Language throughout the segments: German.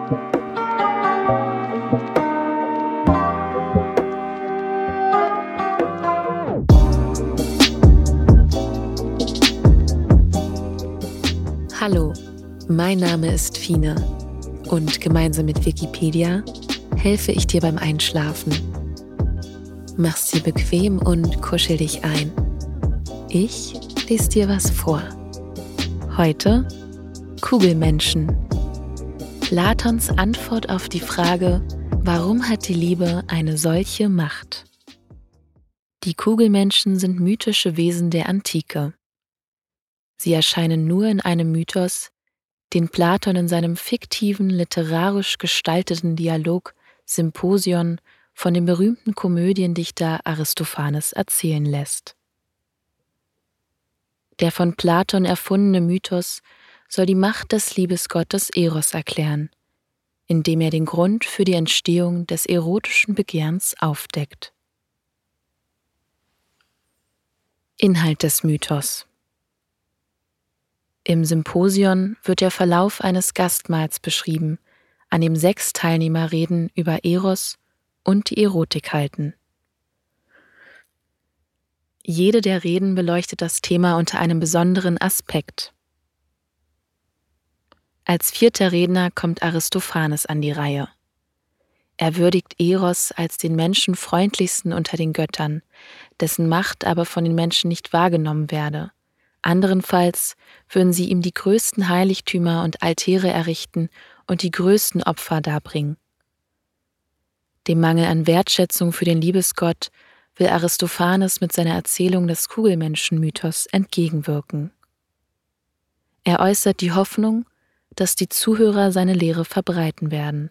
Hallo, mein Name ist Fine und gemeinsam mit Wikipedia helfe ich dir beim Einschlafen. Mach's dir bequem und kuschel dich ein. Ich lese dir was vor. Heute Kugelmenschen. Platons Antwort auf die Frage, warum hat die Liebe eine solche Macht? Die Kugelmenschen sind mythische Wesen der Antike. Sie erscheinen nur in einem Mythos, den Platon in seinem fiktiven, literarisch gestalteten Dialog Symposion von dem berühmten Komödiendichter Aristophanes erzählen lässt. Der von Platon erfundene Mythos soll die Macht des Liebesgottes Eros erklären, indem er den Grund für die Entstehung des erotischen Begehrens aufdeckt. Inhalt des Mythos: Im Symposion wird der Verlauf eines Gastmahls beschrieben, an dem 6 Teilnehmer Reden über Eros und die Erotik halten. Jede der Reden beleuchtet das Thema unter einem besonderen Aspekt. Als 4. Redner kommt Aristophanes an die Reihe. Er würdigt Eros als den menschenfreundlichsten unter den Göttern, dessen Macht aber von den Menschen nicht wahrgenommen werde. Anderenfalls würden sie ihm die größten Heiligtümer und Altäre errichten und die größten Opfer darbringen. Dem Mangel an Wertschätzung für den Liebesgott will Aristophanes mit seiner Erzählung des Kugelmenschen-Mythos entgegenwirken. Er äußert die Hoffnung, dass die Zuhörer seine Lehre verbreiten werden.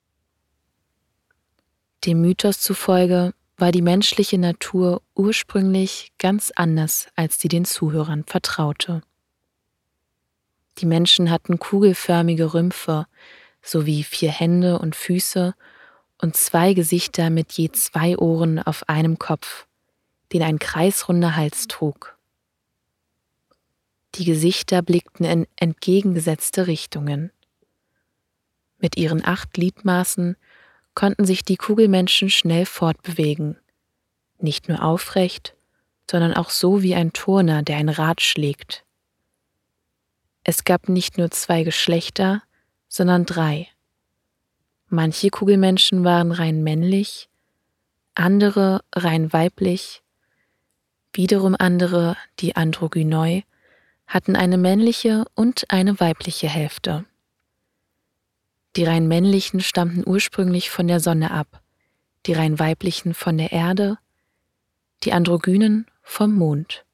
Dem Mythos zufolge war die menschliche Natur ursprünglich ganz anders, als sie den Zuhörern vertraute. Die Menschen hatten kugelförmige Rümpfe sowie 4 Hände und Füße und 2 Gesichter mit je 2 Ohren auf einem Kopf, den ein kreisrunder Hals trug. Die Gesichter blickten in entgegengesetzte Richtungen. Mit ihren 8 Gliedmaßen konnten sich die Kugelmenschen schnell fortbewegen, nicht nur aufrecht, sondern auch so wie ein Turner, der ein Rad schlägt. Es gab nicht nur 2 Geschlechter, sondern 3. Manche Kugelmenschen waren rein männlich, andere rein weiblich, wiederum andere, die Androgynoi, hatten eine männliche und eine weibliche Hälfte. Die rein männlichen stammten ursprünglich von der Sonne ab, die rein weiblichen von der Erde, die Androgynen vom Mond.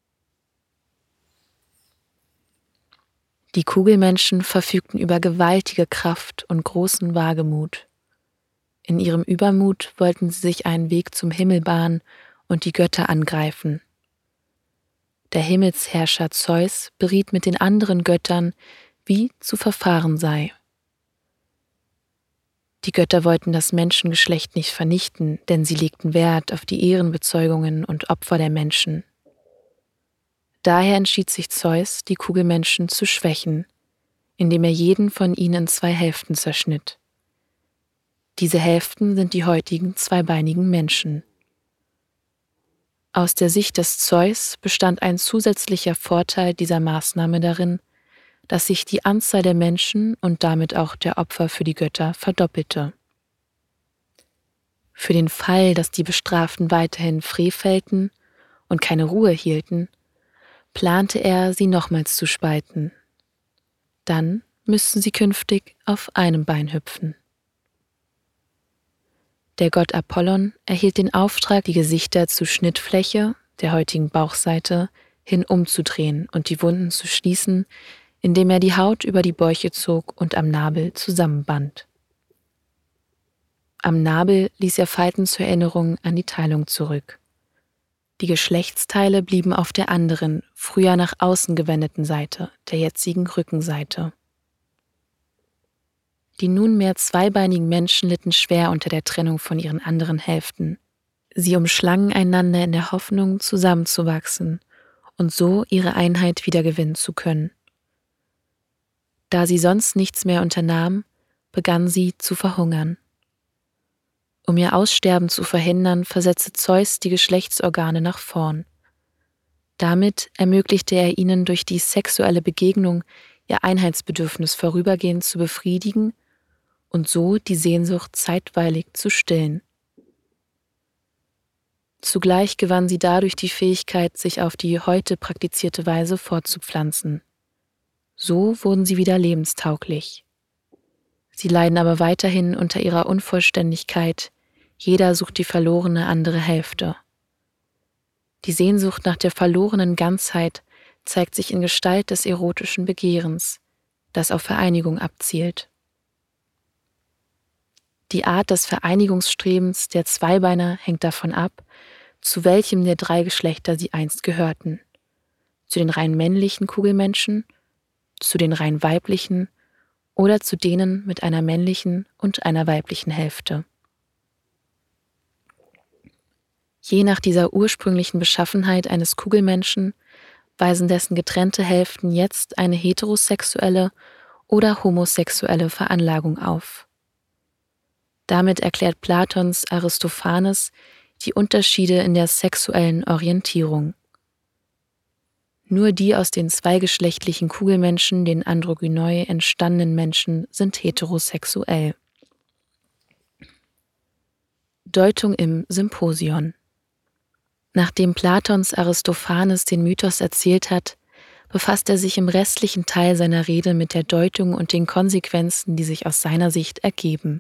Die Kugelmenschen verfügten über gewaltige Kraft und großen Wagemut. In ihrem Übermut wollten sie sich einen Weg zum Himmel bahnen und die Götter angreifen. Der Himmelsherrscher Zeus beriet mit den anderen Göttern, wie zu verfahren sei. Die Götter wollten das Menschengeschlecht nicht vernichten, denn sie legten Wert auf die Ehrenbezeugungen und Opfer der Menschen. Daher entschied sich Zeus, die Kugelmenschen zu schwächen, indem er jeden von ihnen in 2 Hälften zerschnitt. Diese Hälften sind die heutigen zweibeinigen Menschen. Aus der Sicht des Zeus bestand ein zusätzlicher Vorteil dieser Maßnahme darin, dass sich die Anzahl der Menschen und damit auch der Opfer für die Götter verdoppelte. Für den Fall, dass die Bestraften weiterhin frevelten und keine Ruhe hielten, plante er, sie nochmals zu spalten. Dann müssten sie künftig auf einem Bein hüpfen. Der Gott Apollon erhielt den Auftrag, die Gesichter zur Schnittfläche, der heutigen Bauchseite, hin umzudrehen und die Wunden zu schließen, indem er die Haut über die Bäuche zog und am Nabel zusammenband. Am Nabel ließ er Falten zur Erinnerung an die Teilung zurück. Die Geschlechtsteile blieben auf der anderen, früher nach außen gewendeten Seite, der jetzigen Rückenseite. Die nunmehr zweibeinigen Menschen litten schwer unter der Trennung von ihren anderen Hälften. Sie umschlangen einander in der Hoffnung, zusammenzuwachsen und so ihre Einheit wiedergewinnen zu können. Da sie sonst nichts mehr unternahmen, begann sie zu verhungern. Um ihr Aussterben zu verhindern, versetzte Zeus die Geschlechtsorgane nach vorn. Damit ermöglichte er ihnen durch die sexuelle Begegnung ihr Einheitsbedürfnis vorübergehend zu befriedigen und so die Sehnsucht zeitweilig zu stillen. Zugleich gewann sie dadurch die Fähigkeit, sich auf die heute praktizierte Weise fortzupflanzen. So wurden sie wieder lebenstauglich. Sie leiden aber weiterhin unter ihrer Unvollständigkeit, jeder sucht die verlorene andere Hälfte. Die Sehnsucht nach der verlorenen Ganzheit zeigt sich in Gestalt des erotischen Begehrens, das auf Vereinigung abzielt. Die Art des Vereinigungsstrebens der Zweibeiner hängt davon ab, zu welchem der drei Geschlechter sie einst gehörten. Zu den rein männlichen Kugelmenschen, zu den rein weiblichen oder zu denen mit einer männlichen und einer weiblichen Hälfte. Je nach dieser ursprünglichen Beschaffenheit eines Kugelmenschen weisen dessen getrennte Hälften jetzt eine heterosexuelle oder homosexuelle Veranlagung auf. Damit erklärt Platons Aristophanes die Unterschiede in der sexuellen Orientierung. Nur die aus den zweigeschlechtlichen Kugelmenschen, den Androgynoi, entstandenen Menschen sind heterosexuell. Deutung im Symposion. Nachdem Platons Aristophanes den Mythos erzählt hat, befasst er sich im restlichen Teil seiner Rede mit der Deutung und den Konsequenzen, die sich aus seiner Sicht ergeben.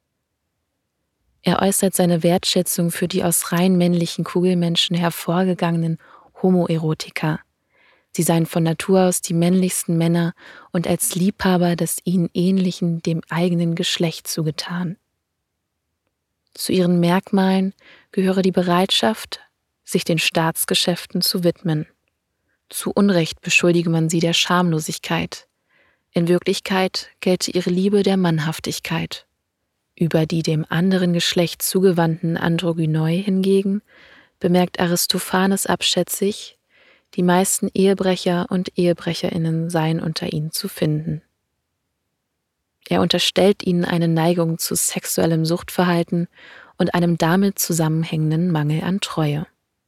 Er äußert seine Wertschätzung für die aus rein männlichen Kugelmenschen hervorgegangenen Homoerotiker. Sie seien von Natur aus die männlichsten Männer und als Liebhaber des ihnen ähnlichen dem eigenen Geschlecht zugetan. Zu ihren Merkmalen gehöre die Bereitschaft, sich den Staatsgeschäften zu widmen. Zu Unrecht beschuldige man sie der Schamlosigkeit. In Wirklichkeit gelte ihre Liebe der Mannhaftigkeit. Über die dem anderen Geschlecht zugewandten Androgynoi hingegen bemerkt Aristophanes abschätzig, die meisten Ehebrecher und EhebrechInnen seien unter ihnen zu finden. Er unterstellt ihnen eine Neigung zu sexuellem Suchtverhalten und einem damit zusammenhängenden Mangel an Treue.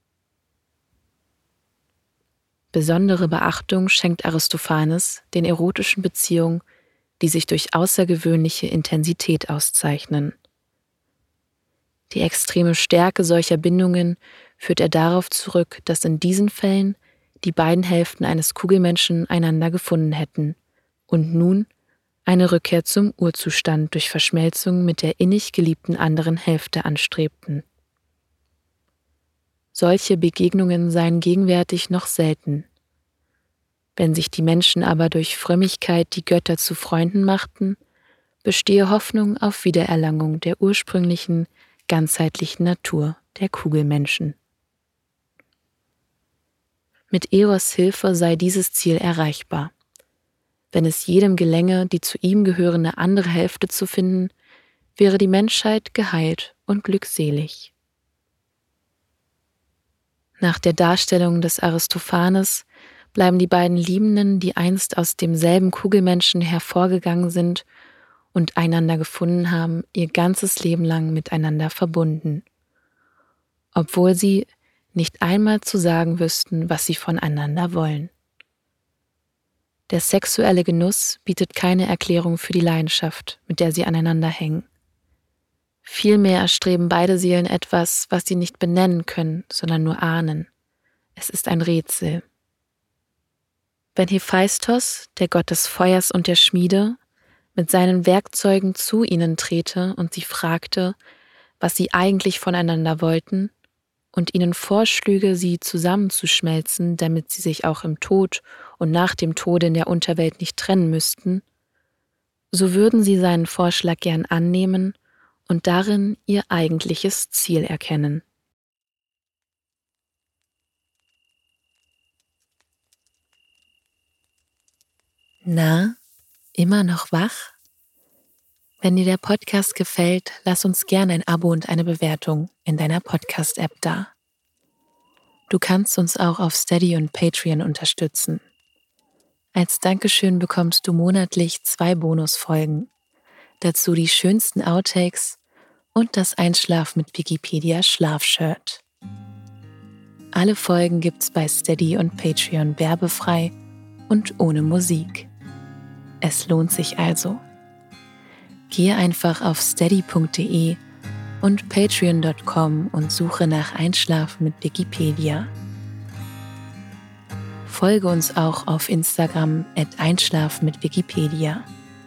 Besondere Beachtung schenkt Aristophanes den erotischen Beziehungen, die sich durch außergewöhnliche Intensität auszeichnen. Die extreme Stärke solcher Bindungen führt er darauf zurück, dass in diesen Fällen die beiden Hälften eines Kugelmenschen einander gefunden hätten und nun eine Rückkehr zum Urzustand durch Verschmelzung mit der innig geliebten anderen Hälfte anstrebten. Solche Begegnungen seien gegenwärtig noch selten. Wenn sich die Menschen aber durch Frömmigkeit die Götter zu Freunden machten, bestehe Hoffnung auf Wiedererlangung der ursprünglichen, ganzheitlichen Natur der Kugelmenschen. Mit Eros Hilfe sei dieses Ziel erreichbar. Wenn es jedem gelänge, die zu ihm gehörende andere Hälfte zu finden, wäre die Menschheit geheilt und glückselig. Nach der Darstellung des Aristophanes bleiben die beiden Liebenden, die einst aus demselben Kugelmenschen hervorgegangen sind und einander gefunden haben, ihr ganzes Leben lang miteinander verbunden, obwohl sie nicht einmal zu sagen wüssten, was sie voneinander wollen. Der sexuelle Genuss bietet keine Erklärung für die Leidenschaft, mit der sie aneinander hängen. Vielmehr erstreben beide Seelen etwas, was sie nicht benennen können, sondern nur ahnen. Es ist ein Rätsel. Wenn Hephaistos, der Gott des Feuers und der Schmiede, mit seinen Werkzeugen zu ihnen trete und sie fragte, was sie eigentlich voneinander wollten, und ihnen vorschlüge, sie zusammenzuschmelzen, damit sie sich auch im Tod und nach dem Tode in der Unterwelt nicht trennen müssten, so würden sie seinen Vorschlag gern annehmen und darin ihr eigentliches Ziel erkennen. Na, immer noch wach? Wenn dir der Podcast gefällt, lass uns gerne ein Abo und eine Bewertung in deiner Podcast-App da. Du kannst uns auch auf Steady und Patreon unterstützen. Als Dankeschön bekommst du monatlich 2 Bonusfolgen. Dazu die schönsten Outtakes und das Einschlaf mit Wikipedia Schlafshirt. Alle Folgen gibt's bei Steady und Patreon werbefrei und ohne Musik. Es lohnt sich also. Gehe einfach auf steady.de und patreon.com und suche nach Einschlafen mit Wikipedia. Folge uns auch auf Instagram @Einschlafen mit Wikipedia.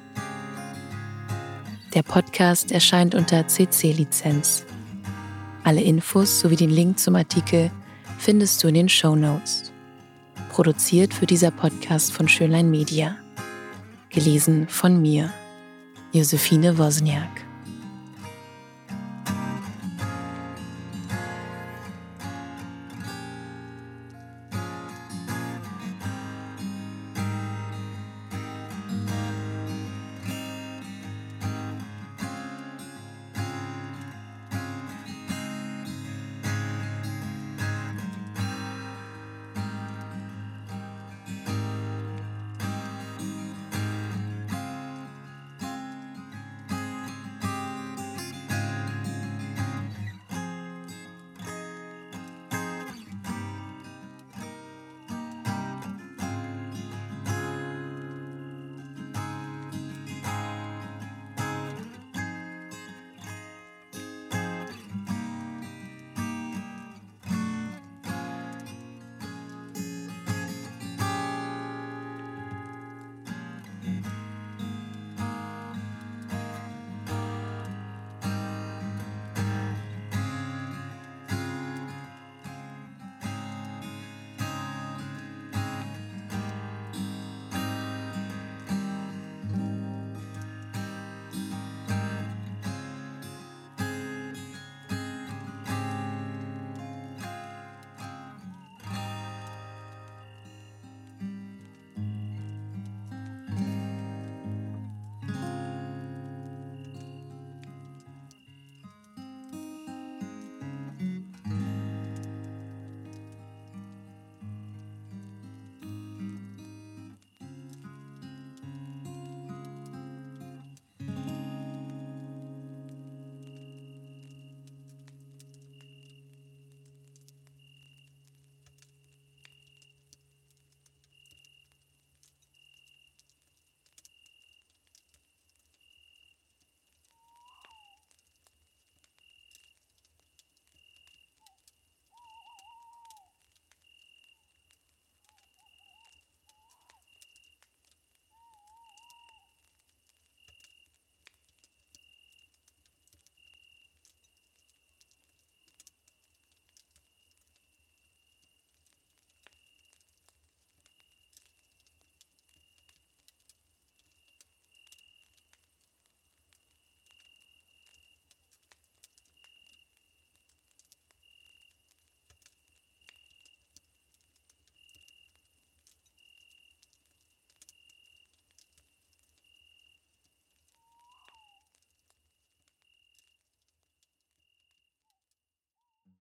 Der Podcast erscheint unter CC-Lizenz. Alle Infos sowie den Link zum Artikel findest du in den Shownotes. Produziert wird dieser Podcast von Schönlein Media. Gelesen von mir, Josephine Wozniak.